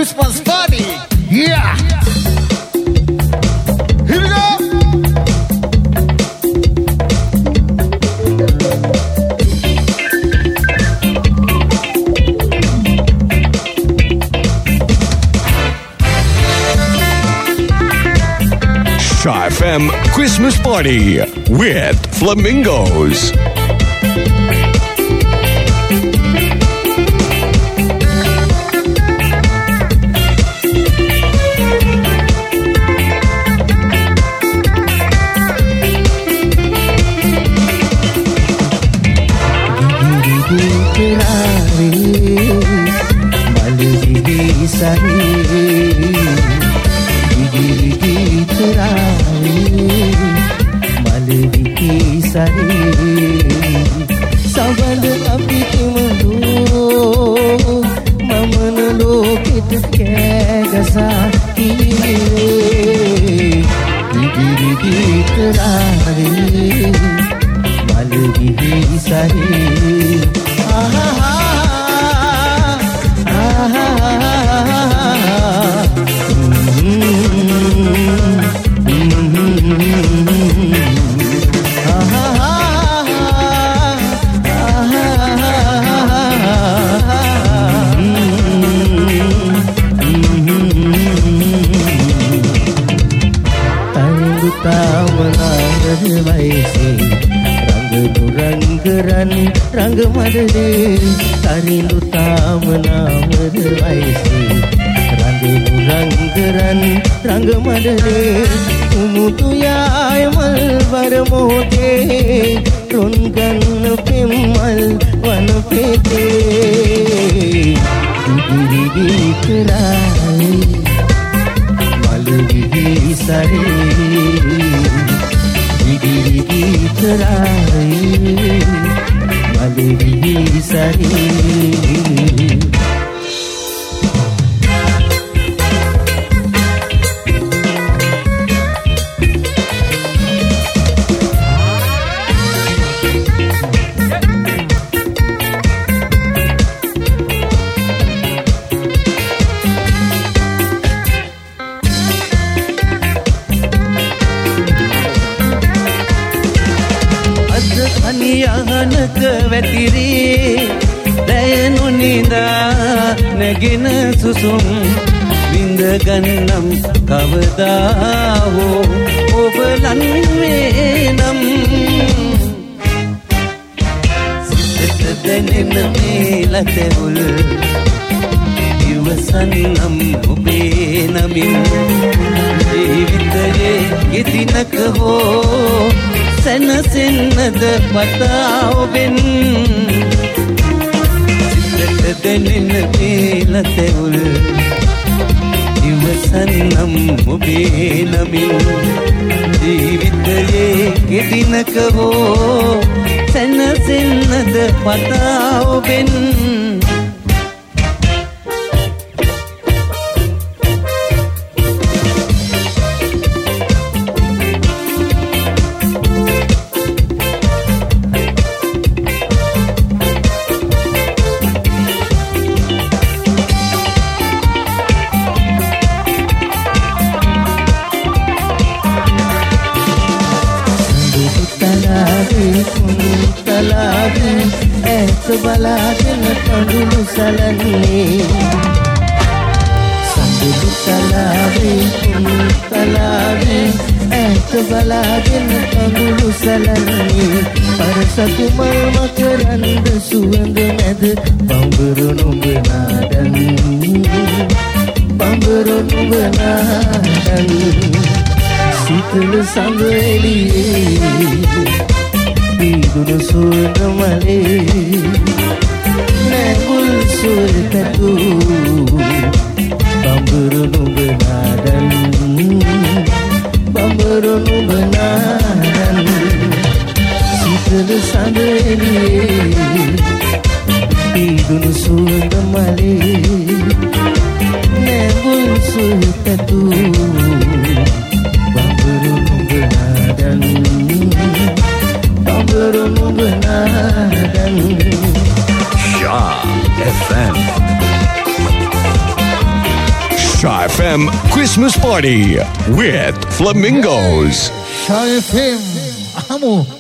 Christmas party. Yeah. Here we go. Shy FM Christmas Party with Flamingos. සවල අපි කිමලෝ මමන ලෝකෙට කෑගසා කීවේ ඉදිරි ගීතරාවේ මල විහිසරේ ආහා රංග මඩලේ තරිඳු තාම නාමද වයසේ රංග මඩලේ උමුතු යායමල් වර මොහොතේ රොන් ගන්න පෙම්මල් වන පෙතේ ඉදිරි ගීතරායි මල විහිසරේ ඉදිරි ගීතරායි Sari ගෙන සුසුම් විඳ ගන්නම් කවදාවෝ ඔබ ලන්වේ නම් සිතට දැනෙන මේ ලතෙවුල් ඉවසන්නම් ඔබේ නමින් ජීවිතයේ යෙදිනක හෝ සැනසෙන්නද පතා ඔබෙන් දැනෙන පේලතෙවුල් ඉවසන්නම් ඔබේ නමින් ජීවිතයේ ගෙදිනක හෝ සැනසෙන්නද පතා ඔබෙන් බලාගෙන කඳුළු සලන්නේ සඳුළු තලාවේ ඇත බලාගෙන කඳුළු සලන්නේ පරසතු මල් මකරන්ද සුවඳ මැද බඹරු නුඹ නාදන් සීතල සඳ එළියේ Pidul suara male Nebul suara tatu Bamburunu benadan Sitala sandali Pidul suara male Nebul suara tatu Bamburunu benadan Shy FM Shy FM Christmas Party with Flamingos. Shy FM, amo